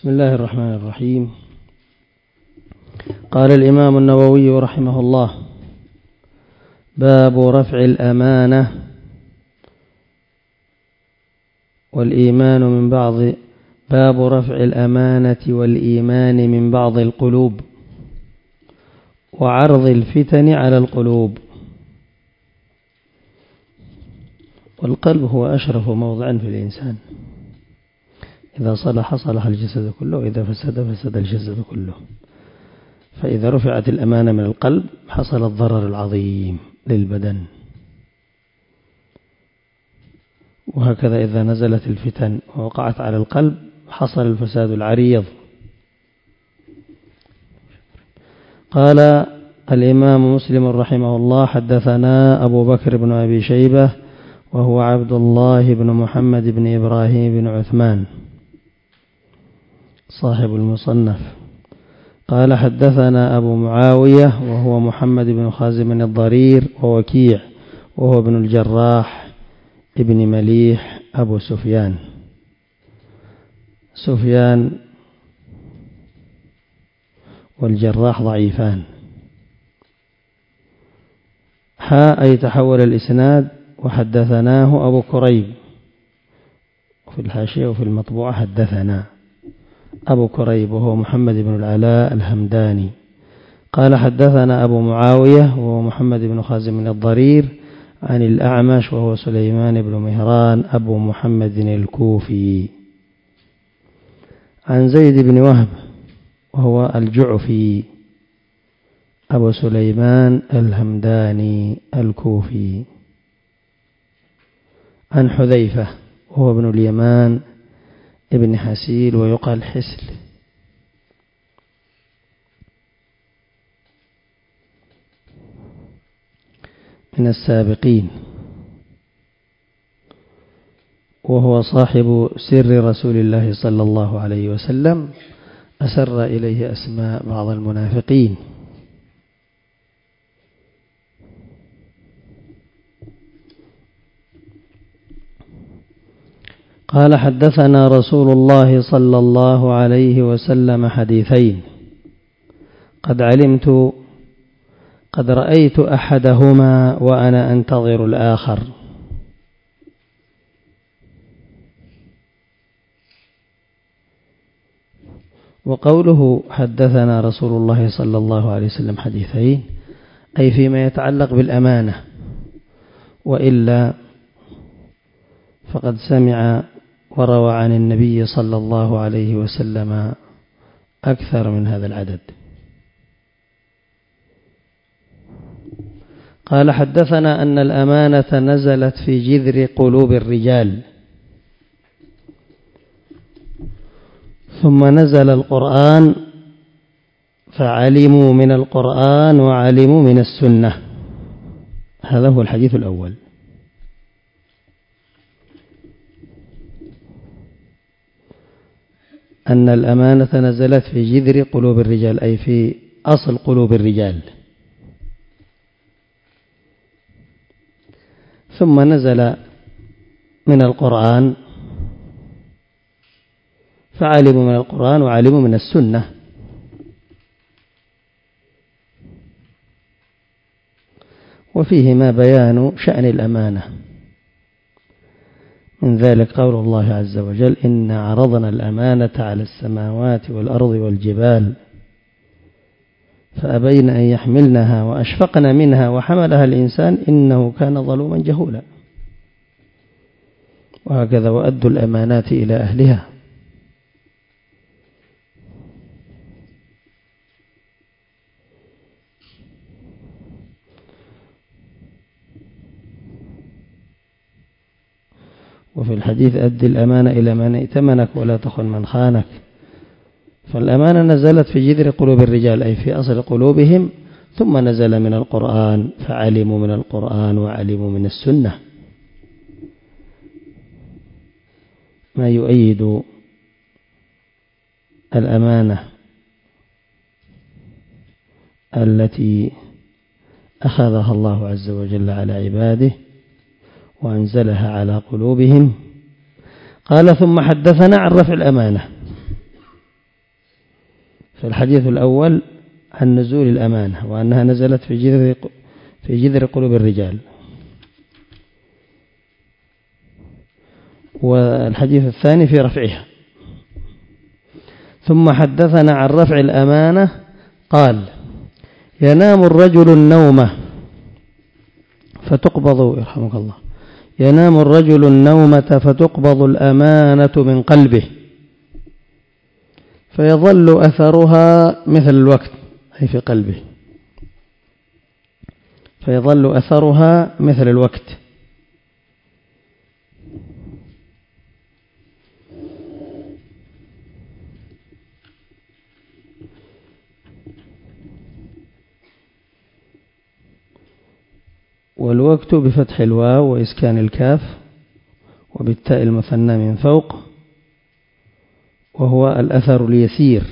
بسم الله الرحمن الرحيم. قال الإمام النووي رحمه الله: باب رفع الأمانة والإيمان من بعض باب رفع الأمانة والإيمان من بعض القلوب وعرض الفتن على القلوب. والقلب هو أشرف موضع في الإنسان، إذا صلح صلح الجسد كله، وإذا فسد فسد الجسد كله. فإذا رفعت الأمانة من القلب حصل الضرر العظيم للبدن، وهكذا إذا نزلت الفتن ووقعت على القلب حصل الفساد العريض. قال الإمام مسلم رحمه الله: حدثنا أبو بكر بن أبي شيبة وهو عبد الله بن محمد بن إبراهيم بن عثمان صاحب المصنف. قال حدثنا أبو معاوية وهو محمد بن خازم الضرير ووكيع وهو ابن الجراح ابن مليح أبو سفيان. سفيان والجراح ضعيفان. أي تحول الإسناد: وحدثناه أبو كريب، في الحاشية وفي المطبوعة حدثنا أبو كريب وهو محمد بن العلاء الهمداني. قال حدثنا أبو معاوية وهو محمد بن خازم الضرير عن الأعمش وهو سليمان بن مهران أبو محمد الكوفي عن زيد بن وهب وهو الجعفي أبو سليمان الهمداني الكوفي عن حذيفة وهو ابن اليمان ابن حسيل ويقال حسل من السابقين، وهو صاحب سر رسول الله صلى الله عليه وسلم، أسر إليه أسماء بعض المنافقين. قال حدثنا رسول الله صلى الله عليه وسلم حديثين قد رأيت أحدهما وأنا أنتظر الآخر. وقوله حدثنا رسول الله صلى الله عليه وسلم حديثين أي فيما يتعلق بالأمانة، وإلا فقد سمع وروى عن النبي صلى الله عليه وسلم أكثر من هذا العدد. قال حدثنا أن الأمانة نزلت في جذر قلوب الرجال، ثم نزل القرآن فعلموا من القرآن وعلموا من السنة. هذا هو الحديث الأول. أن الأمانة نزلت في جذر قلوب الرجال أي في أصل قلوب الرجال، ثم نزل من القرآن فعلموا من القرآن وعلموا من السنة. وفيهما بيان شأن الأمانة، من ذلك قول الله عز وجل: إنا عرضنا الأمانة على السماوات والأرض والجبال فأبين أن يحملنها وأشفقن منها وحملها الإنسان إنه كان ظلوما جهولا. وهكذا وأدوا الأمانات إلى أهلها. وفي الحديث: أد الأمانة إلى من ائتمنك ولا تخن من خانك. فالأمانة نزلت في جذر قلوب الرجال أي في أصل قلوبهم، ثم نزل من القرآن فعلموا من القرآن وعلموا من السنة، ما يؤيد الأمانة التي أخذها الله عز وجل على عباده وأنزلها على قلوبهم. قال: ثم حدثنا عن رفع الأمانة فالحديث الأول عن نزول الأمانة وأنها نزلت في جذر قلوب الرجال، والحديث الثاني في رفعها. ثم حدثنا عن رفع الأمانة قال: ينام الرجل النومة فتقبض، يرحمك الله، ينام الرجل النومة فتقبض الأمانة من قلبه فيظل أثرها مثل الوقت، أي في قلبه، فيظل أثرها مثل الوقت. والوقت بفتح الواو وإسكان الكاف وبالتاء المثنى من فوق، وهو الأثر اليسير،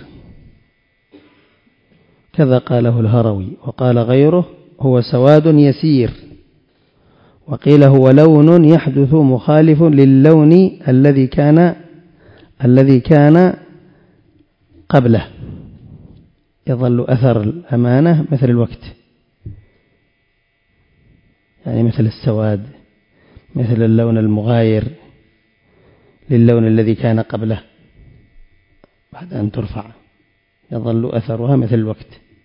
كذا قاله الهروي. وقال غيره: هو سواد يسير. وقيل: هو لون يحدث مخالف للون الذي كان قبله، يظل أثر الأمانة مثل الوقت، يعني مثل السواد، مثل اللون المغاير للون الذي كان قبله بعد أن ترفع، يظل أثرها مثل الوقت.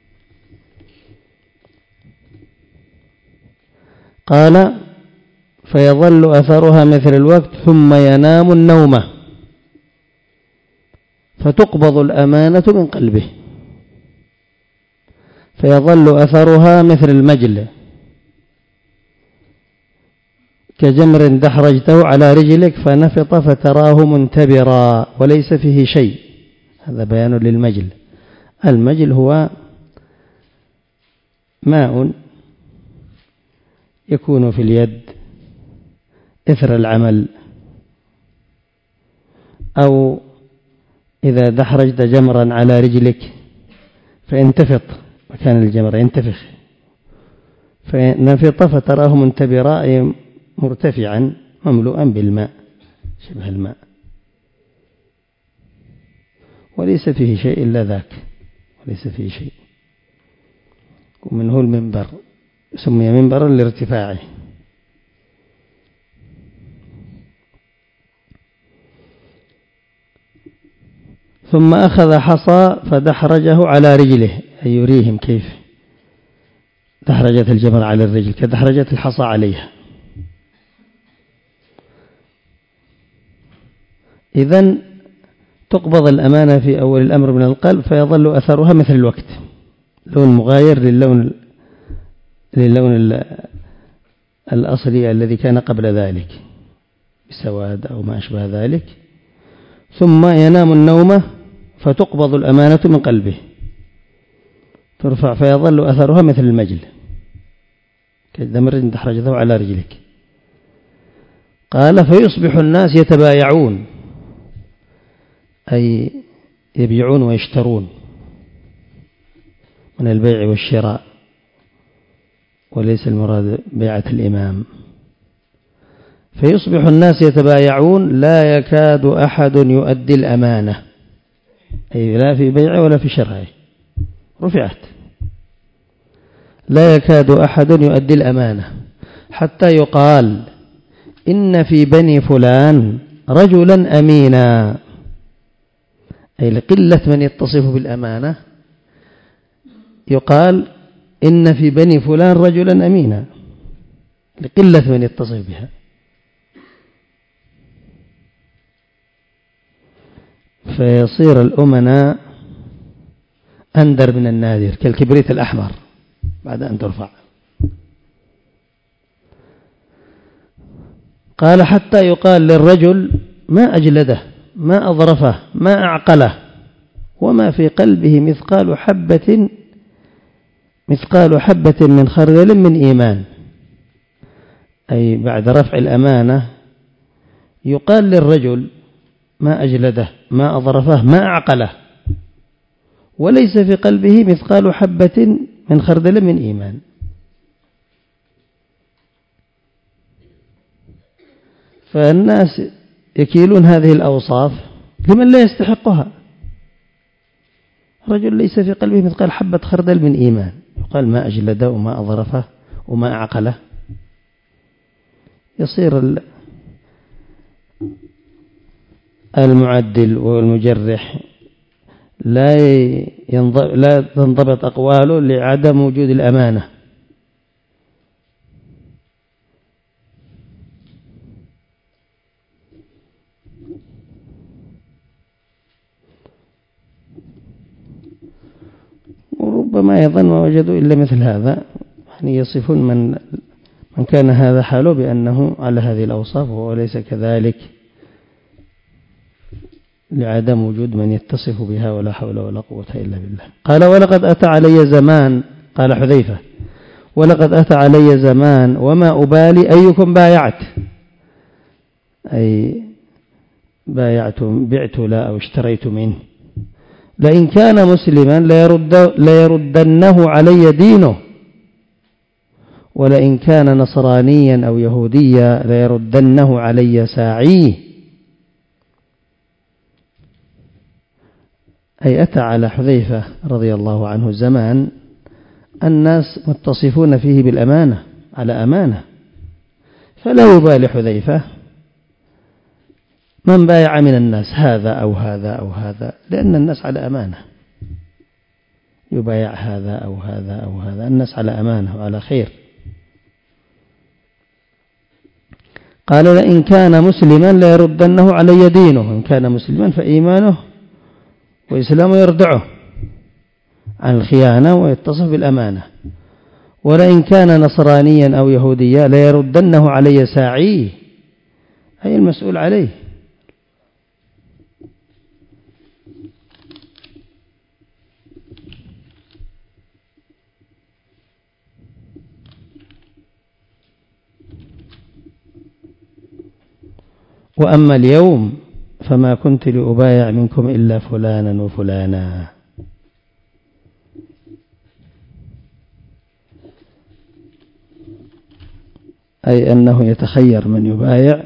قال: فيظل أثرها مثل الوقت ثم ينام النومة فتقبض الأمانة من قلبه فيظل أثرها مثل المجل كجمر دحرجته على رجلك فنفط فتراه منتبرا وليس فيه شيء. هذا بيان للمجل. المجل هو ماء يكون في اليد إثر العمل، أو إذا دحرجت جمرا على رجلك فينتفط مكان الجمر، ينتفخ فنفط فتراه منتبرا، أي مرتفعا مملوءا بالماء شبه الماء، وليس فيه شيء إلا ذاك، وليس فيه شيء. ومنه المنبر، سمي منبرا لارتفاعه. ثم أخذ حصى فدحرجه على رجله، أي يريهم كيف دحرجة الجمر على الرجل كدحرجة الحصى عليها. إذن تقبض الأمانة في أول الأمر من القلب فيظل أثرها مثل الوقت، لون مغاير للون الأصلي الذي كان قبل ذلك بسواد أو ما أشبه ذلك. ثم ينام النومة فتقبض الأمانة من قلبه ترفع فيظل أثرها مثل المجل كالدمر دحرجته على رجلك. قال: فيصبح الناس يتبايعون، أي يبيعون ويشترون من البيع والشراء، وليس المراد بيعة الإمام. فيصبح الناس يتبايعون لا يكاد أحد يؤدي الأمانة، أي لا في بيعه ولا في شرائه، رفعت، لا يكاد أحد يؤدي الأمانة حتى يقال: إن في بني فلان رجلا أمينا، أي لقلة من يتصف بالأمانة يقال إن في بني فلان رجلا أمينا، لقلة من يتصف بها. فيصير الأمناء أندر من النادر كالكبريت الأحمر بعد أن ترفع. قال: حتى يقال للرجل: ما أجلده، ما أظرفه، ما أعقله، وما في قلبه مثقال حبة من خردل من إيمان. أي بعد رفع الأمانة يقال للرجل: ما أجلده، ما أظرفه، ما أعقله، وليس في قلبه مثقال حبة من خردل من إيمان. فالناس يكيلون هذه الأوصاف لمن لا يستحقها. رجل ليس في قلبه مثقال حبة خردل من إيمان، يقال ما أجلده وما أظرفه وما أعقله. يصير المعدل والمجرح لا تنضبط أقواله لعدم وجود الأمانة. وربما يظن ووجدوا إلا مثل هذا، يعني يصفون من كان هذا حاله بأنه على هذه الأوصاف وهو ليس كذلك، لعدم وجود من يتصف بها، ولا حول ولا قوة إلا بالله. قال ولقد أتى علي زمان، قال حذيفة ولقد أتى علي زمان وما أبالي أيكم بايعت، أي بعت لا أو اشتريت منه، لئن كان مسلما ليردنه علي دينه، ولئن كان نصرانيا أو يهوديا ليردنه علي ساعيه. أي أتى على حذيفة رضي الله عنه زمان الناس متصفون فيه بالأمانة، على أمانة، فلا يبالي حذيفة من بايع من الناس هذا أو هذا أو هذا، لأن الناس على أمانة، يبايع هذا أو هذا أو هذا، الناس على أمانة وعلى خير. قال لئن كان مسلما ليردنه علي دينه، إن كان مسلما فإيمانه وإسلامه يردعه عن الخيانة ويتصف بالأمانة، ولئن كان نصرانيا أو يهوديا ليردنه علي ساعيه، أي المسؤول عليه. وأما اليوم فما كنت لأبايع منكم إلا فلانا وفلانا. أي أنه يتخير من يبايع،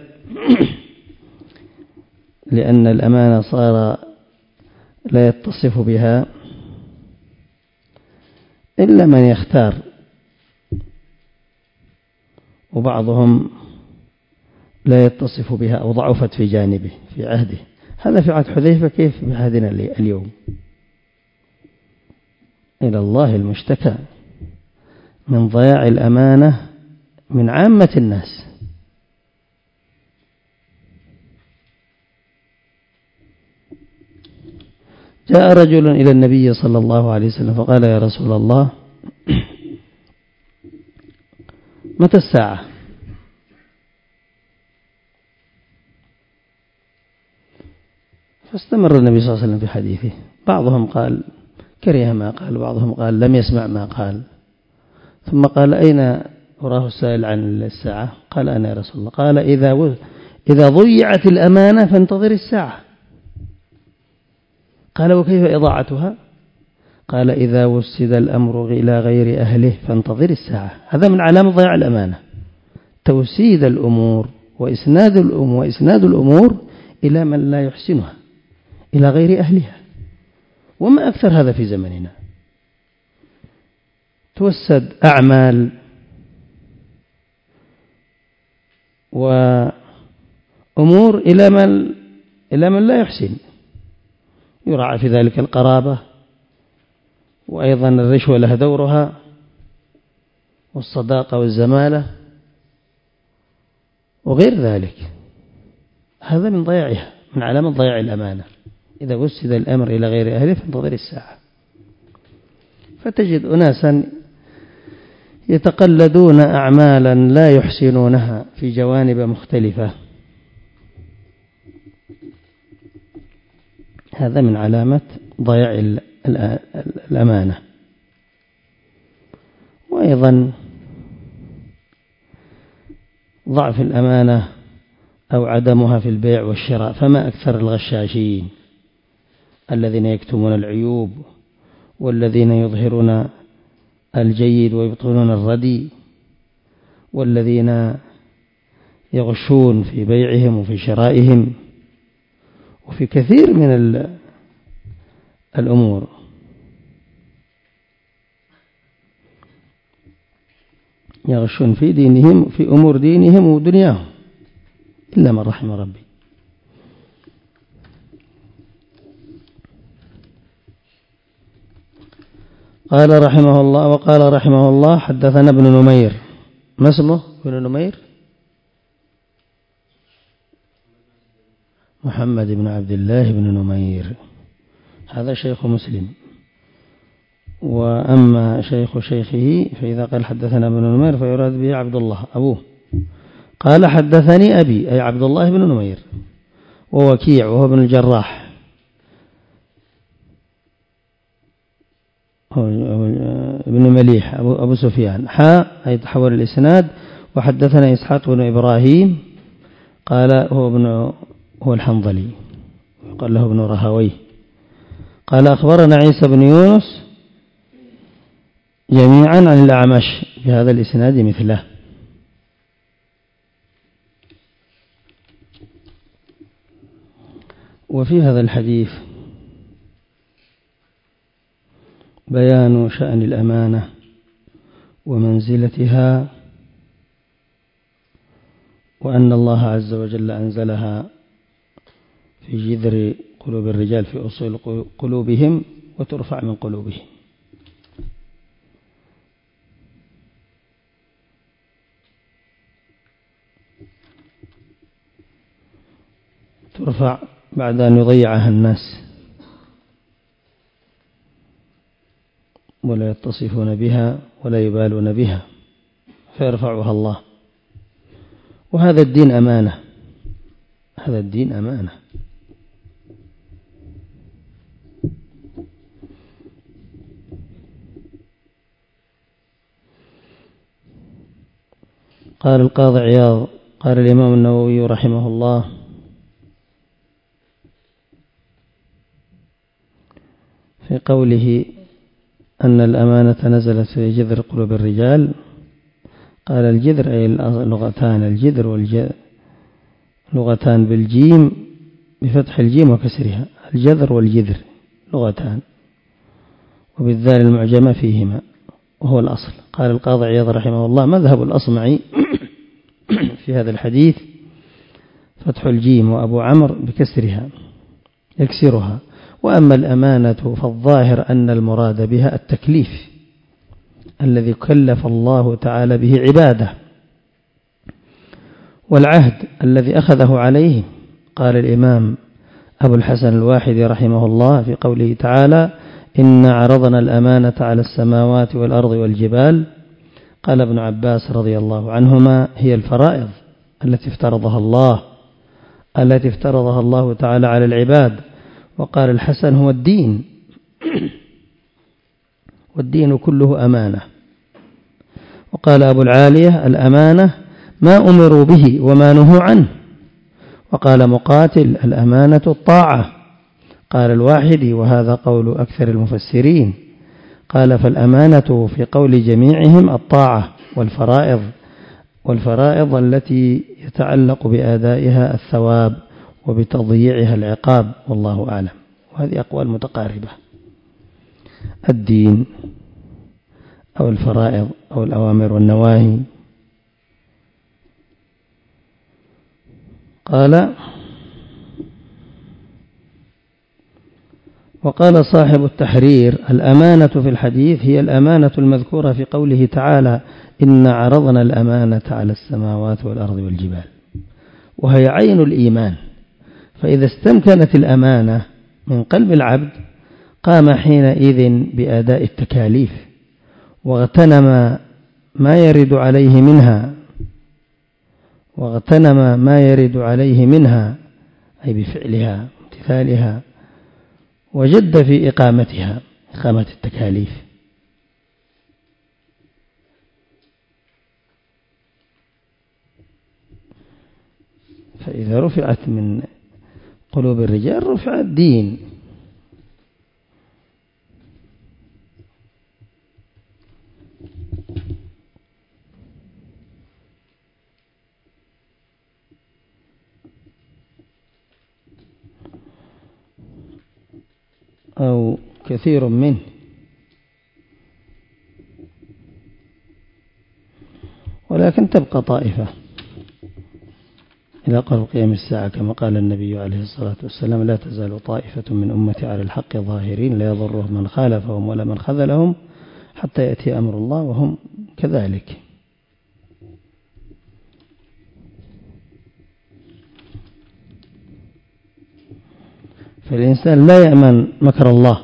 لأن الأمانة صار لا يتصف بها إلا من يختار، وبعضهم لا يتصف بها أو ضعفت في جانبه في عهده. هذا في عهد حذيفة، كيف بعهدنا اليوم؟ إلى الله المشتكى من ضياع الأمانة من عامة الناس. جاء رجل إلى النبي صلى الله عليه وسلم فقال يا رسول الله متى الساعة؟ فاستمر النبي صلى الله عليه وسلم في حديثه، بعضهم قال كره ما قال، بعضهم قال لم يسمع ما قال، ثم قال أين أراه السائل عن الساعة؟ قال أنا يا رسول الله. قال إذا ضيعت الأمانة فانتظر الساعة. قال وكيف إضاعتها؟ قال إذا وسد الأمر إلى غير أهله فانتظر الساعة. هذا من علامة ضياع الأمانة، توسيد الأمور وإسناد الأمور إلى من لا يحسنها، إلى غير أهلها. وما أكثر هذا في زمننا، توسد أعمال وأمور إلى من لا يحسن، يراعى في ذلك القرابة، وأيضا الرشوة لها دورها، والصداقة والزمالة وغير ذلك. هذا من ضياعها، من علامة ضياع الأمانة. إذا وسد الأمر إلى غير أهله فانتظر الساعة. فتجد أناسا يتقلدون أعمالا لا يحسنونها في جوانب مختلفة، هذا من علامة ضياع الأمانة. وأيضا ضعف الأمانة أو عدمها في البيع والشراء، فما أكثر الغشاشين الذين يكتمون العيوب، والذين يظهرون الجيد ويبطلون الردي، والذين يغشون في بيعهم وفي شرائهم وفي كثير من الأمور. يغشون في دينهم، في أمور دينهم ودنياهم، إلا من رحم ربي. قال رحمه الله: وقال رحمه الله: حدثنا ابن نمير. ما اسمه ابن نمير؟ محمد بن عبد الله بن نمير، هذا شيخ مسلم. وأما شيخ شيخه فإذا قال حدثنا ابن نمير فيراد به عبد الله أبوه. قال: حدثني أبي، أي عبد الله بن نمير، ووكيع وهو ابن الجراح ابن مليح أبو سفيان، أي تحول الإسناد. وحدثنا إسحاق بن إبراهيم، قال هو الحنظلي، قال له ابن رهويه. قال: أخبرنا عيسى بن يونس جميعا عن الأعمش بهذا الإسناد مثله. وفي هذا الحديث بيان شأن الأمانة ومنزلتها، وأن الله عز وجل أنزلها في جذر قلوب الرجال، في أصول قلوبهم، وترفع من قلوبهم. ترفع بعد أن يضيعها الناس ولا يتصفون بها ولا يبالون بها، فيرفعها الله. وهذا الدين أمانة، هذا الدين أمانة. قال القاضي عياض، قال الإمام النووي رحمه الله: في قوله أن الأمانة نزلت في جذر قلوب الرجال، قال: الجذر أي اللغتان، الجذر لغتان بالجيم بفتح الجيم وكسرها، الجذر والجذر لغتان، وبالذال المعجمة فيهما، وهو الأصل. قال القاضي عياض رحمه الله: مذهب الأصمعي في هذا الحديث فتح الجيم، وأبو عمرو بكسرها يكسرها. وأما الأمانة فالظاهر أن المراد بها التكليف الذي كلف الله تعالى به عباده، والعهد الذي أخذه عليه. قال الإمام أبو الحسن الواحدي رحمه الله في قوله تعالى: إنا عرضنا الأمانة على السماوات والأرض والجبال. قال ابن عباس رضي الله عنهما: هي الفرائض التي افترضها الله تعالى على العباد. وقال الحسن: هو الدين، والدين كله أمانة. وقال أبو العالية: الأمانة ما أمروا به وما نهوا عنه. وقال مقاتل: الأمانة الطاعة. قال الواحدي: وهذا قول أكثر المفسرين. قال: فالأمانة في قول جميعهم الطاعة والفرائض التي يتعلق بأدائها الثواب وبتضييعها العقاب، والله أعلم. وهذه أقوال متقاربة: الدين أو الفرائض أو الأوامر والنواهي. وقال صاحب التحرير: الأمانة في الحديث هي الأمانة المذكورة في قوله تعالى: إنا عرضنا الأمانة على السماوات والأرض والجبال، وهي عين الإيمان. فإذا استمكنت الأمانة من قلب العبد قام حينئذ بأداء التكاليف، واغتنم ما يرد عليه منها أي بفعلها امتثالها، وجد في إقامة التكاليف. فإذا رفعت من قلوب الرجال رفع الدين. أو كثير منه. ولكن تبقى طائفة إلى قرب قيام الساعة، كما قال النبي عليه الصلاة والسلام: لا تزال طائفة من أمتي على الحق ظاهرين لا يضرهم من خالفهم ولا من خذلهم حتى يأتي أمر الله وهم كذلك. فالإنسان لا يأمن مكر الله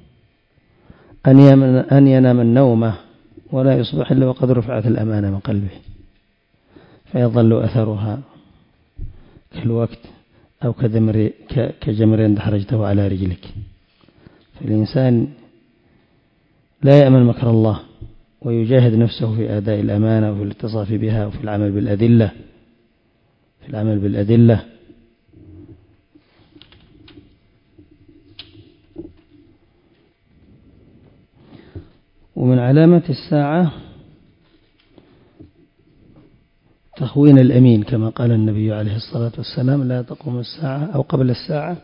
أن ينام النومة ولا يصبح إلا وقد رفعت الأمانة من قلبه، فيظل أثرها كالوقت أو كجمر دحرجته على رجلك. فالإنسان لا يأمن مكر الله ويجاهد نفسه في أداء الأمانة وفي الاتصاف بها وفي العمل بالأدلة. ومن علامة الساعة تخوين الأمين، كما قال النبي عليه الصلاة والسلام: لا تقوم الساعة أو قبل الساعة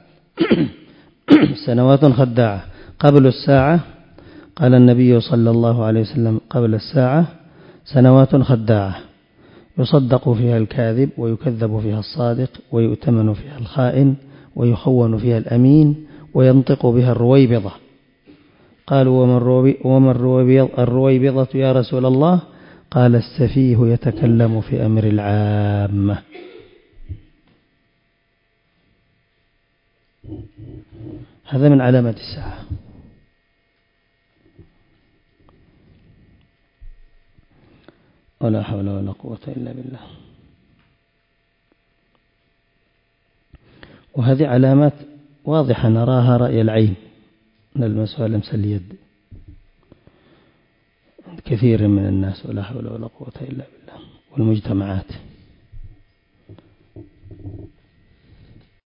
سنوات خداعة. قبل الساعة قال النبي صلى الله عليه وسلم: قبل الساعة سنوات خداعة يصدق فيها الكاذب ويكذب فيها الصادق ويؤتمن فيها الخائن ويخون فيها الأمين وينطق بها الرويبضة. قالوا: وما الرويبضة يا رسول الله؟ قال: السفيه يتكلم في أمر العامة. هذا من علامات الساعة. ولا حول ولا قوة إلا بالله. وهذه علامات واضحة نراها رأي العين، نلمسها لمس اليد كثير من الناس، ولا حول ولا قوة إلا بالله، والمجتمعات.